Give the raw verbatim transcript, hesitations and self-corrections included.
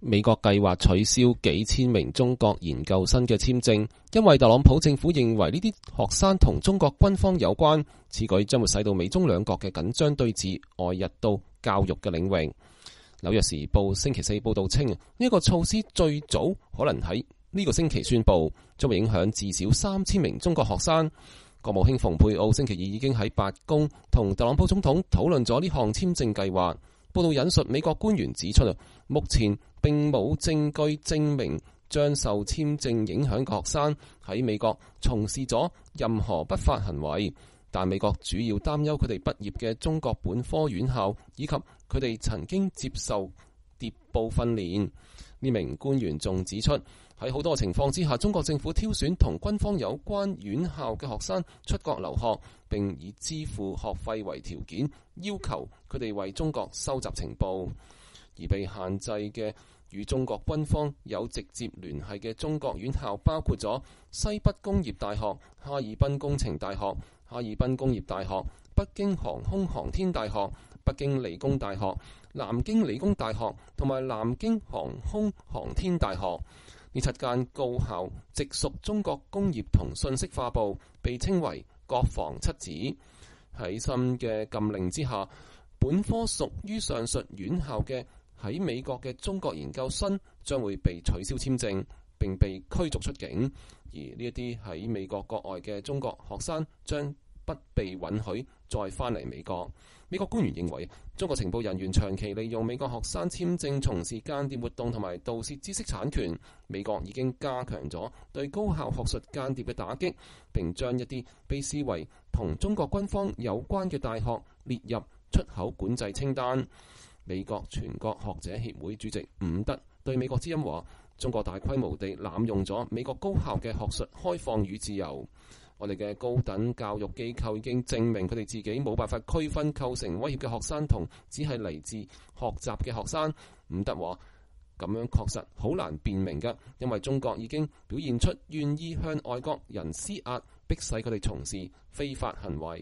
美國計劃取消幾千名中國研究生嘅簽證，因為特朗普政府認為呢啲學生同中國軍方有關。此舉將會使到美中兩國嘅緊張對峙外溢到教育嘅領域。紐約時報星期四報道稱，呢、這、一個措施最早可能喺呢個星期宣布，將會影響至少三千名中國學生。國務卿蓬佩奧星期二已經喺白宮同特朗普總統討論咗呢項簽證計劃。報道引述美國官員指出，目前並冇證據證明將受簽證影響嘅學生喺美國從事咗任何不法行為，但美國主要擔憂佢哋畢業嘅中國本科院校以及佢哋曾經接受諜報訓練。呢名官員仲指出，喺好多情況之下，中國政府挑選同軍方有關院校嘅學生出國留學，並以支付學費為條件，要求佢哋為中國收集情報。而被限制嘅與中國軍方有直接聯繫嘅中國院校包括咗西北工業大學、哈爾濱工程大學、哈爾濱工業大學、北京航空航天大學、北京理工大學、南京理工大學同埋南京航空航天大學。呢七間高校直屬中國工業同信息化部，被稱為國防七子。喺新嘅禁令之下，本科屬於上述院校嘅喺美國嘅中國研究生將會被取消簽證並被驅逐出境，而呢一啲喺美國國外嘅中國學生將不被允許再返嚟美國。美國官員認為，中國情報人員長期利用美國學生簽證從事間諜活動同埋盜竊知識產權。美國已經加強咗對高校學術間諜嘅打擊，並將一啲被視為同中國軍方有關嘅大學列入出口管制清單。美國全國學者協會主席伍德對美國之音話，中國大規模地濫用咗美國高校嘅學術開放與自由。我哋嘅高等教育機構已經證明佢哋自己冇辦法區分構成威脅嘅學生同只係嚟自學習嘅學生。伍德話，咁樣確實好難辨明㗎，因為中國已經表現出願意向外國人施壓，迫使佢哋從事非法行為。